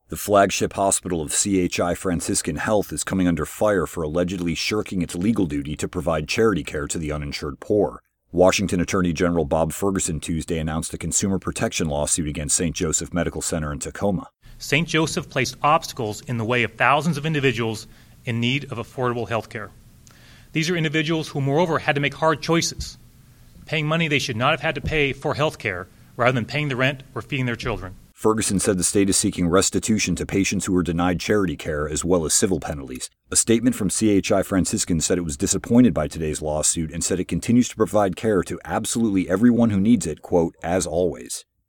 The flagship hospital of CHI Franciscan Health is coming under fire for allegedly shirking its legal duty to provide charity care to the uninsured poor. Washington Attorney General Bob Ferguson Tuesday announced a consumer protection lawsuit against St. Joseph Medical Center in Tacoma. St. Joseph placed obstacles in the way of thousands of individuals in need of affordable health care. These are individuals who, moreover, had to make hard choices, paying money they should not have had to pay for health care rather than paying the rent or feeding their children. Ferguson said the state is seeking restitution to patients who were denied charity care as well as civil penalties. A statement from CHI Franciscan said it was disappointed by today's lawsuit and said it continues to provide care to absolutely everyone who needs it, quote, as always.